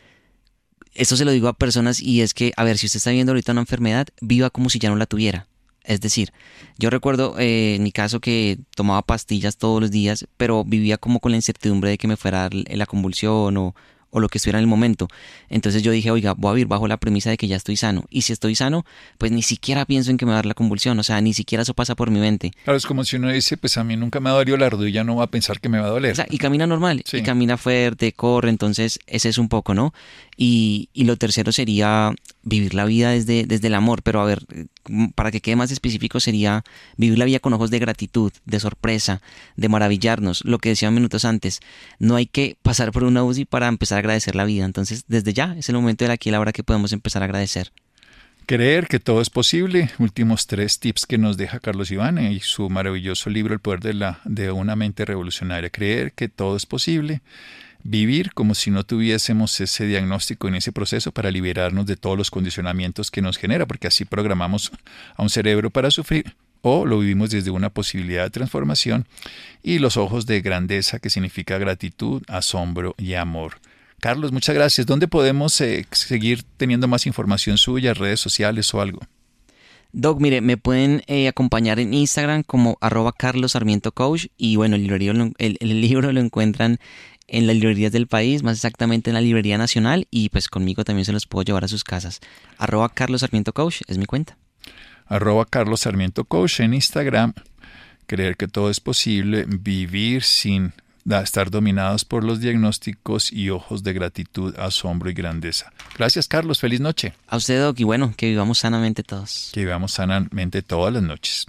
Esto se lo digo a personas y es que, a ver, si usted está viviendo ahorita una enfermedad, viva como si ya no la tuviera. Es decir, yo recuerdo eh, en mi caso que tomaba pastillas todos los días, pero vivía como con la incertidumbre de que me fuera la convulsión o, o lo que estuviera en el momento. Entonces yo dije, oiga, voy a vivir bajo la premisa de que ya estoy sano. Y si estoy sano, pues ni siquiera pienso en que me va a dar la convulsión. O sea, ni siquiera eso pasa por mi mente. Claro, es como si uno dice, pues a mí nunca me ha dolido la rodilla, no va a pensar que me va a doler. O sea, y camina normal, sí. y camina fuerte, corre. Entonces ese es un poco, ¿no? Y, y lo tercero sería vivir la vida desde, desde el amor, pero a ver, para que quede más específico sería vivir la vida con ojos de gratitud, de sorpresa, de maravillarnos, lo que decía minutos antes, no hay que pasar por una U C I para empezar a agradecer la vida, entonces desde ya es el momento de aquí y la hora que podemos empezar a agradecer. Creer que todo es posible, últimos tres tips que nos deja Carlos Iván y su maravilloso libro El poder de, la, de una mente revolucionaria, creer que todo es posible. Vivir como si no tuviésemos ese diagnóstico en ese proceso para liberarnos de todos los condicionamientos que nos genera, porque así programamos a un cerebro para sufrir, o lo vivimos desde una posibilidad de transformación, y los ojos de grandeza, que significa gratitud, asombro y amor. Carlos, muchas gracias. ¿Dónde podemos eh, seguir teniendo más información suya, redes sociales o algo? Doc, mire, me pueden eh, acompañar en Instagram como arroba Carlos Sarmiento Coach, y bueno, el libro, el, el libro lo encuentran en las librerías del país, más exactamente en la Librería Nacional, y pues conmigo también se los puedo llevar a sus casas. Arroba Carlos Sarmiento Coach es mi cuenta. Arroba Carlos Sarmiento Coach en Instagram. Creer que todo es posible, vivir sin estar dominados por los diagnósticos y ojos de gratitud, asombro y grandeza. Gracias, Carlos. Feliz noche. A usted, Doc, y bueno, que vivamos sanamente todos. Que vivamos sanamente todas las noches.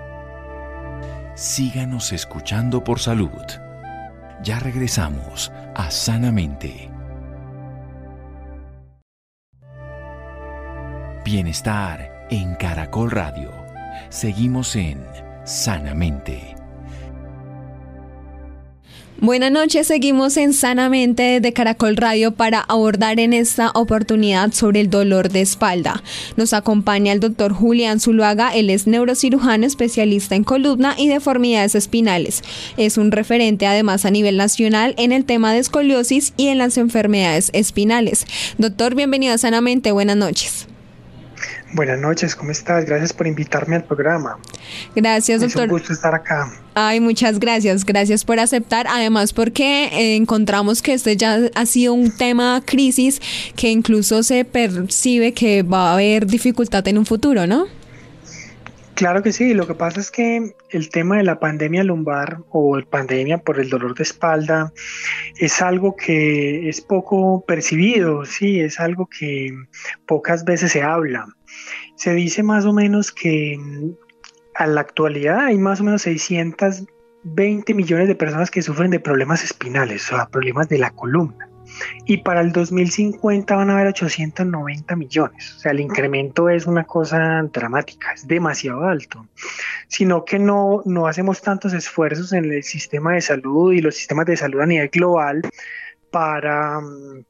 Síganos escuchando por salud. Ya regresamos a Sanamente. Bienestar en Caracol Radio. Seguimos en Sanamente. Buenas noches, seguimos en Sanamente de Caracol Radio para abordar en esta oportunidad sobre el dolor de espalda. Nos acompaña el doctor Julián Zuluaga, él es neurocirujano especialista en columna y deformidades espinales. Es un referente además a nivel nacional en el tema de escoliosis y en las enfermedades espinales. Doctor, bienvenido a Sanamente, buenas noches. Buenas noches, ¿cómo estás? Gracias por invitarme al programa. Gracias, doctor. Es un gusto estar acá. Ay, muchas gracias, gracias por aceptar, además porque eh, encontramos que este ya ha sido un tema crisis que incluso se percibe que va a haber dificultad en un futuro, ¿no? Claro que sí, lo que pasa es que el tema de la pandemia lumbar o pandemia por el dolor de espalda es algo que es poco percibido, sí, es algo que pocas veces se habla. Se dice más o menos que a la actualidad hay más o menos seiscientos veinte millones de personas que sufren de problemas espinales, o sea, problemas de la columna. Y para el dos mil cincuenta van a haber ochocientos noventa millones. O sea, el incremento es una cosa dramática, es demasiado alto. Sino que no, no hacemos tantos esfuerzos en el sistema de salud y los sistemas de salud a nivel global para,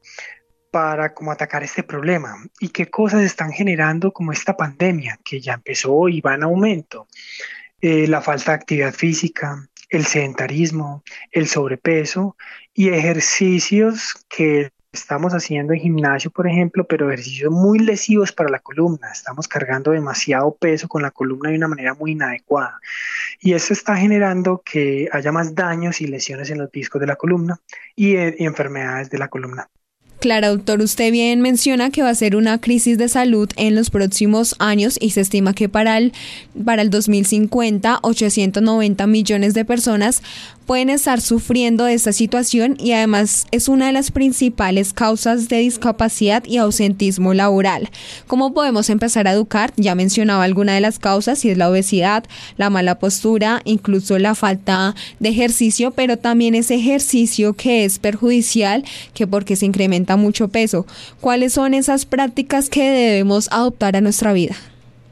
para como atacar este problema. ¿Y qué cosas están generando como esta pandemia que ya empezó y va en aumento? Eh, la falta de actividad física, el sedentarismo, el sobrepeso y ejercicios que estamos haciendo en gimnasio, por ejemplo, pero ejercicios muy lesivos para la columna. Estamos cargando demasiado peso con la columna de una manera muy inadecuada. Y eso está generando que haya más daños y lesiones en los discos de la columna y, y enfermedades de la columna. Claro, doctor, usted bien menciona que va a ser una crisis de salud en los próximos años y se estima que para el, para el dos mil cincuenta, ochocientos noventa millones de personas pueden estar sufriendo de esta situación y además es una de las principales causas de discapacidad y ausentismo laboral. ¿Cómo podemos empezar a educar? Ya mencionaba alguna de las causas y es la obesidad, la mala postura, incluso la falta de ejercicio, pero también ese ejercicio que es perjudicial, que porque se incrementa mucho peso. ¿Cuáles son esas prácticas que debemos adoptar a nuestra vida?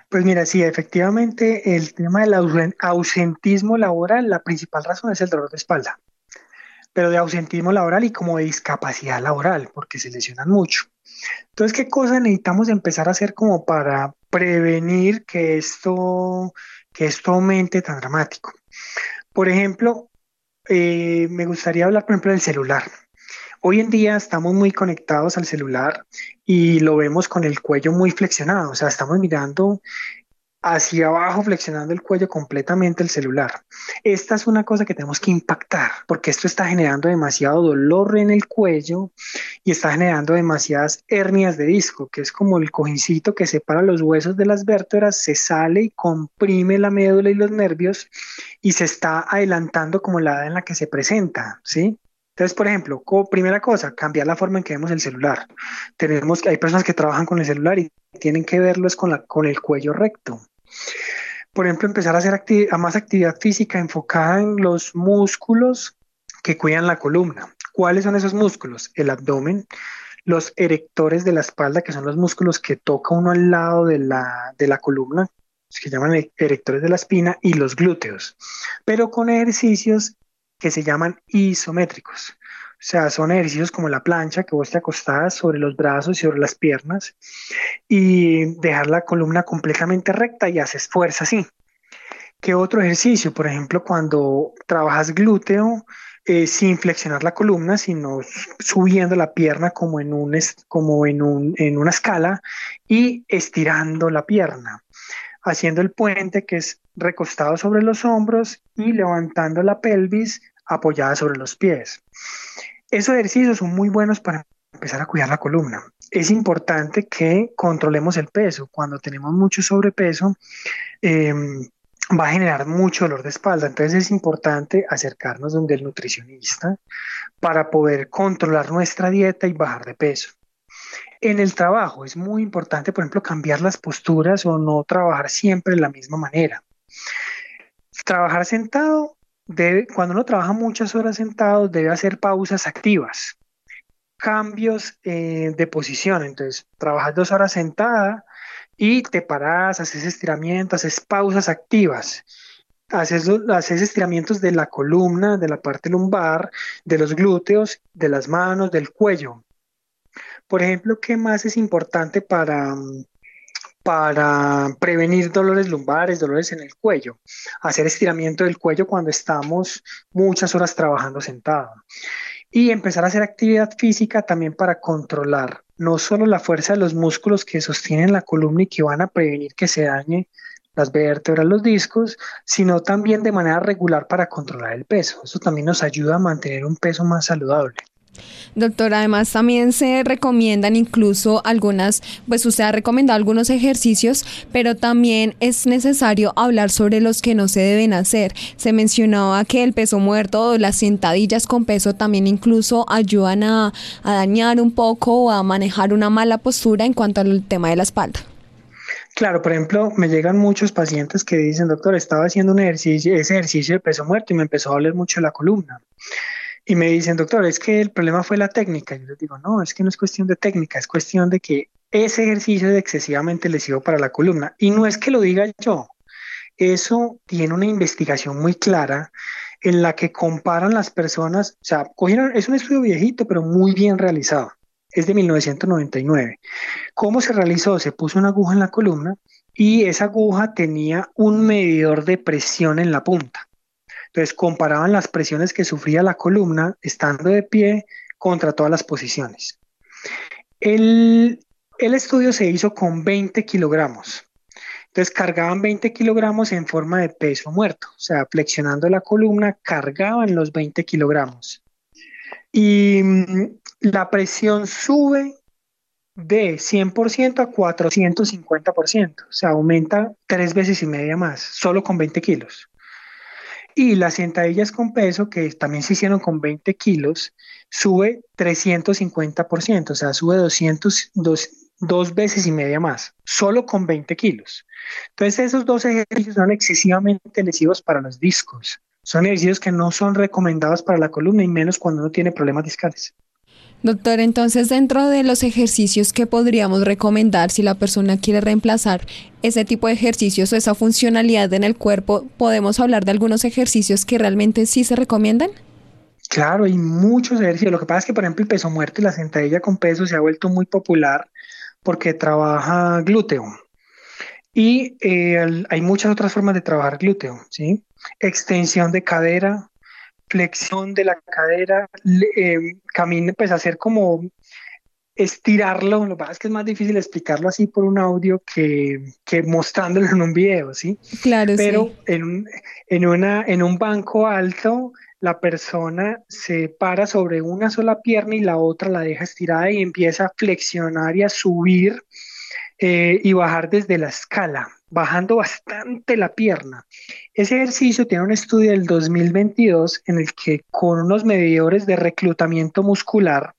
Pues mira, sí, efectivamente el tema del ausen- ausentismo laboral, la principal razón es el dolor de espalda, pero de ausentismo laboral y como de discapacidad laboral, porque se lesionan mucho. Entonces, ¿qué cosas necesitamos empezar a hacer como para prevenir que esto, que esto aumente tan dramático? Por ejemplo, eh, me gustaría hablar, por ejemplo, del celular. Hoy en día estamos muy conectados al celular y lo vemos con el cuello muy flexionado, o sea, estamos mirando hacia abajo, flexionando el cuello completamente el celular. Esta es una cosa que tenemos que impactar, porque esto está generando demasiado dolor en el cuello y está generando demasiadas hernias de disco, que es como el cojincito que separa los huesos de las vértebras, se sale y comprime la médula y los nervios y se está adelantando como la edad en la que se presenta, ¿sí? Entonces, por ejemplo, como primera cosa, cambiar la forma en que vemos el celular. Tenemos, hay personas que trabajan con el celular y tienen que verlo es con la, con el cuello recto. Por ejemplo, empezar a hacer acti- a más actividad física enfocada en los músculos que cuidan la columna. ¿Cuáles son esos músculos? El abdomen, los erectores de la espalda, que son los músculos que toca uno al lado de la, de la columna, que se llaman e- erectores de la espina, y los glúteos, pero con ejercicios que se llaman isométricos. O sea, son ejercicios como la plancha, que vos te acostás sobre los brazos y sobre las piernas y dejar la columna completamente recta y haces fuerza así. ¿Qué otro ejercicio? Por ejemplo, cuando trabajas glúteo eh, sin flexionar la columna, sino subiendo la pierna como en un, es- como en un, en una escala y estirando la pierna, haciendo el puente que es recostado sobre los hombros y levantando la pelvis apoyada sobre los pies. Esos ejercicios son muy buenos para empezar a cuidar la columna. Es importante que controlemos el peso. Cuando tenemos mucho sobrepeso, eh, va a generar mucho dolor de espalda. Entonces es importante acercarnos donde el nutricionista para poder controlar nuestra dieta y bajar de peso. En el trabajo es muy importante, por ejemplo, cambiar las posturas o no trabajar siempre de la misma manera. Trabajar sentado, debe, cuando uno trabaja muchas horas sentado, debe hacer pausas activas, cambios eh, de posición. Entonces, trabajas dos horas sentada y te paras, haces estiramientos, haces pausas activas. Haces, lo- haces estiramientos de la columna, de la parte lumbar, de los glúteos, de las manos, del cuello. Por ejemplo, ¿qué más es importante para, mm, para prevenir dolores lumbares, dolores en el cuello? Hacer estiramiento del cuello cuando estamos muchas horas trabajando sentado. Y empezar a hacer actividad física también para controlar no solo la fuerza de los músculos que sostienen la columna y que van a prevenir que se dañe las vértebras, los discos, sino también de manera regular para controlar el peso. Eso también nos ayuda a mantener un peso más saludable. Doctor, además también se recomiendan incluso algunas, pues usted ha recomendado algunos ejercicios, pero también es necesario hablar sobre los que no se deben hacer. Se mencionaba que el peso muerto o las sentadillas con peso también incluso ayudan a, a dañar un poco o a manejar una mala postura en cuanto al tema de la espalda. Claro, por ejemplo, me llegan muchos pacientes que dicen, doctor, estaba haciendo un ejercicio, ese ejercicio de peso muerto y me empezó a doler mucho la columna. Y me dicen, doctor, es que el problema fue la técnica. Yo les digo, no, es que no es cuestión de técnica, es cuestión de que ese ejercicio es excesivamente lesivo para la columna. Y no es que lo diga yo, eso tiene una investigación muy clara en la que comparan las personas, o sea, cogieron, es un estudio viejito, pero muy bien realizado. Es de mil novecientos noventa y nueve. ¿Cómo se realizó? Se puso una aguja en la columna y esa aguja tenía un medidor de presión en la punta. Entonces comparaban las presiones que sufría la columna estando de pie contra todas las posiciones. El, el estudio se hizo con veinte kilogramos. Entonces cargaban veinte kilogramos en forma de peso muerto. O sea, flexionando la columna, cargaban los veinte kilogramos. Y mm, la presión sube de cien por ciento a cuatrocientos cincuenta por ciento. O sea, aumenta tres veces y media más, solo con veinte kilos. Y las sentadillas con peso, que también se hicieron con veinte kilos, sube trescientos cincuenta por ciento, o sea, sube doscientos, dos, dos veces y media más, solo con veinte kilos. Entonces, esos dos ejercicios son excesivamente lesivos para los discos. Son ejercicios que no son recomendados para la columna y menos cuando uno tiene problemas discales. Doctor, entonces dentro de los ejercicios que podríamos recomendar si la persona quiere reemplazar ese tipo de ejercicios o esa funcionalidad en el cuerpo, ¿podemos hablar de algunos ejercicios que realmente sí se recomiendan? Claro, hay muchos ejercicios. Lo que pasa es que, por ejemplo, el peso muerto y la sentadilla con peso se ha vuelto muy popular porque trabaja glúteo. Y eh, el- hay muchas otras formas de trabajar glúteo, ¿sí? Extensión de cadera, flexión de la cadera, le- eh, camino, pues hacer como estirarlo. Lo que pasa es que es más difícil explicarlo así por un audio que, que mostrándolo en un video, ¿sí? Claro, sí. Pero en un, en una, en un banco alto, la persona se para sobre una sola pierna y la otra la deja estirada y empieza a flexionar y a subir eh, y bajar desde la escala, bajando bastante la pierna. Ese ejercicio tiene un estudio del dos mil veintidós en el que con unos medidores de reclutamiento muscular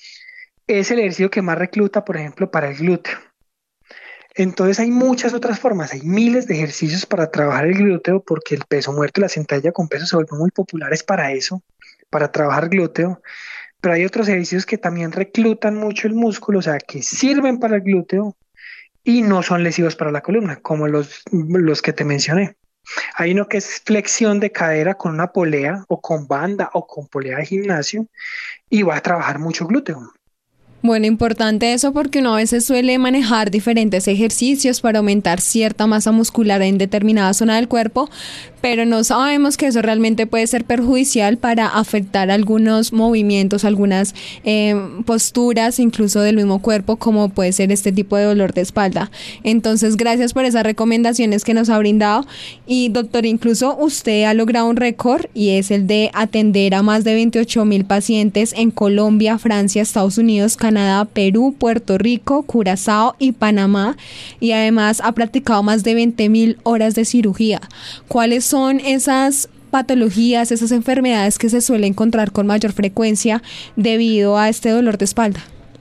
es el ejercicio que más recluta, por ejemplo, para el glúteo. Entonces hay muchas otras formas, hay miles de ejercicios para trabajar el glúteo porque el peso muerto y la sentadilla con peso se vuelven muy populares para eso, para trabajar glúteo, pero hay otros ejercicios que también reclutan mucho el músculo, o sea, que sirven para el glúteo y no son lesivos para la columna, como los, los que te mencioné. Hay uno que es flexión de cadera con una polea o con banda o con polea de gimnasio y va a trabajar mucho glúteo. Bueno, importante eso porque uno a veces suele manejar diferentes ejercicios para aumentar cierta masa muscular en determinada zona del cuerpo, pero no sabemos que eso realmente puede ser perjudicial para afectar algunos movimientos, algunas eh, posturas, incluso del mismo cuerpo, como puede ser este tipo de dolor de espalda. Entonces, gracias por esas recomendaciones que nos ha brindado. Y doctor, incluso usted ha logrado un récord y es el de atender a más de veintiocho mil pacientes en Colombia, Francia, Estados Unidos, Canadá, Perú, Puerto Rico, Curazao y Panamá, y además ha practicado más de veinte mil horas de cirugía. ¿Cuáles son esas patologías, esas enfermedades que se suelen encontrar con mayor frecuencia debido a este dolor de espalda?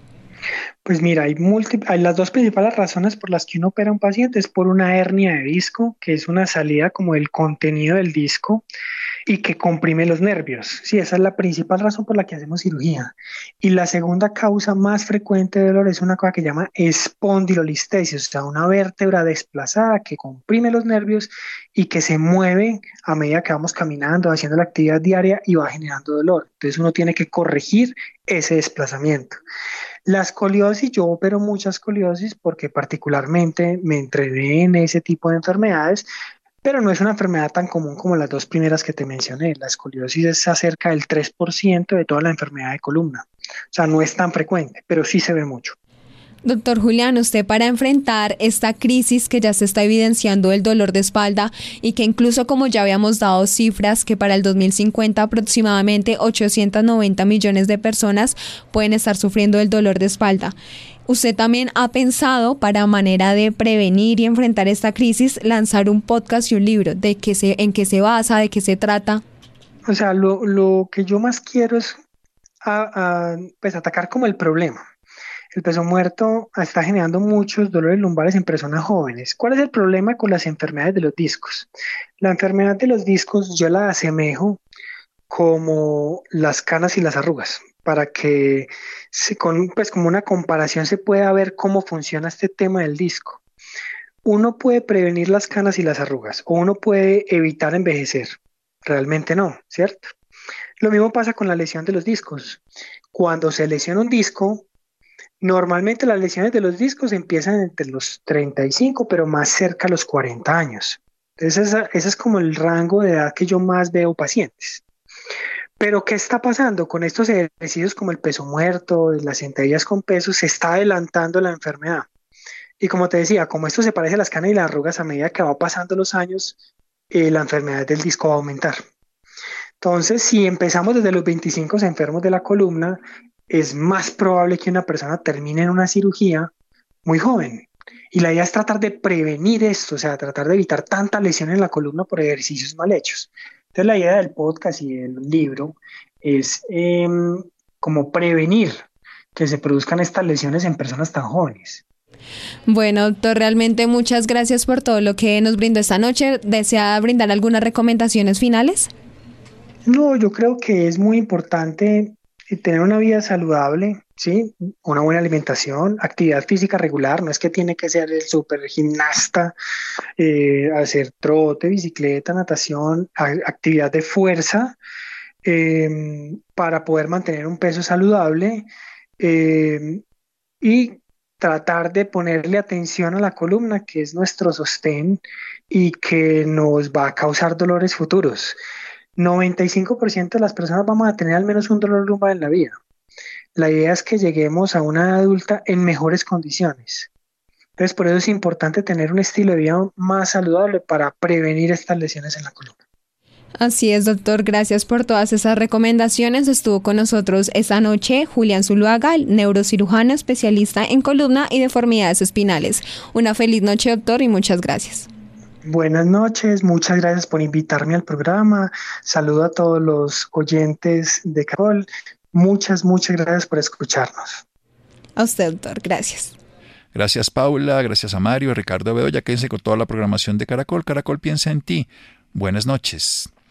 Pues mira, hay, múlti- hay las dos principales razones por las que uno opera a un paciente es por una hernia de disco, que es una salida como del contenido del disco y que comprime los nervios. Sí, esa es la principal razón por la que hacemos cirugía. Y la segunda causa más frecuente de dolor es una cosa que se llama espondilolistesis, o sea, una vértebra desplazada que comprime los nervios y que se mueve a medida que vamos caminando, haciendo la actividad diaria y va generando dolor. Entonces uno tiene que corregir ese desplazamiento. La escoliosis, yo opero mucha escoliosis porque particularmente me entrené en ese tipo de enfermedades, pero no es una enfermedad tan común como las dos primeras que te mencioné. La escoliosis es acerca del tres por ciento de toda la enfermedad de columna. O sea, no es tan frecuente, pero sí se ve mucho. Doctor Julián, usted para enfrentar esta crisis que ya se está evidenciando del dolor de espalda y que incluso como ya habíamos dado cifras que para el dos mil cincuenta aproximadamente ochocientos noventa millones de personas pueden estar sufriendo del dolor de espalda. ¿Usted también ha pensado para manera de prevenir y enfrentar esta crisis lanzar un podcast y un libro? ¿De qué se, en qué se basa, de qué se trata? O sea, lo, lo que yo más quiero es a, a, pues atacar como el problema. El peso muerto está generando muchos dolores lumbares en personas jóvenes. ¿Cuál es el problema con las enfermedades de los discos? La enfermedad de los discos yo la asemejo como las canas y las arrugas, para que se, con, pues como una comparación se pueda ver cómo funciona este tema del disco. Uno puede prevenir las canas y las arrugas, o uno puede evitar envejecer. Realmente no, ¿cierto? Lo mismo pasa con la lesión de los discos. Cuando se lesiona un disco, normalmente las lesiones de los discos empiezan entre los treinta y cinco, pero más cerca a los cuarenta años. Entonces, esa, ese es como el rango de edad que yo más veo pacientes. Pero, ¿qué está pasando? Con estos ejercicios como el peso muerto, las sentadillas con peso, se está adelantando la enfermedad. Y como te decía, como esto se parece a las canas y las arrugas, a medida que va pasando los años, eh, la enfermedad del disco va a aumentar. Entonces, si empezamos desde los veinticinco enfermos de la columna, es más probable que una persona termine en una cirugía muy joven. Y la idea es tratar de prevenir esto, o sea, tratar de evitar tanta lesión en la columna por ejercicios mal hechos. Entonces, la idea del podcast y del libro es eh, como prevenir que se produzcan estas lesiones en personas tan jóvenes. Bueno, doctor, realmente muchas gracias por todo lo que nos brindó esta noche. ¿Desea brindar algunas recomendaciones finales? No, yo creo que es muy importante y tener una vida saludable, ¿sí? Una buena alimentación, actividad física regular, no es que tiene que ser el super gimnasta, eh, hacer trote, bicicleta, natación, a- actividad de fuerza, eh, para poder mantener un peso saludable, eh, y tratar de ponerle atención a la columna, que es nuestro sostén y que nos va a causar dolores futuros. Noventa y cinco por ciento de las personas vamos a tener al menos un dolor lumbar en la vida. La idea es que lleguemos a una edad adulta en mejores condiciones. Entonces, por eso es importante tener un estilo de vida más saludable para prevenir estas lesiones en la columna. Así es, doctor. Gracias por todas esas recomendaciones. Estuvo con nosotros esta noche Julián Zuluaga, neurocirujano especialista en columna y deformidades espinales. Una feliz noche, doctor, y muchas gracias. Buenas noches, muchas gracias por invitarme al programa. Saludo a todos los oyentes de Caracol. Muchas, muchas gracias por escucharnos. A usted, doctor. Gracias. Gracias, Paula. Gracias a Mario, a Ricardo Bedoya. Quédense con toda la programación de Caracol. Caracol piensa en ti. Buenas noches.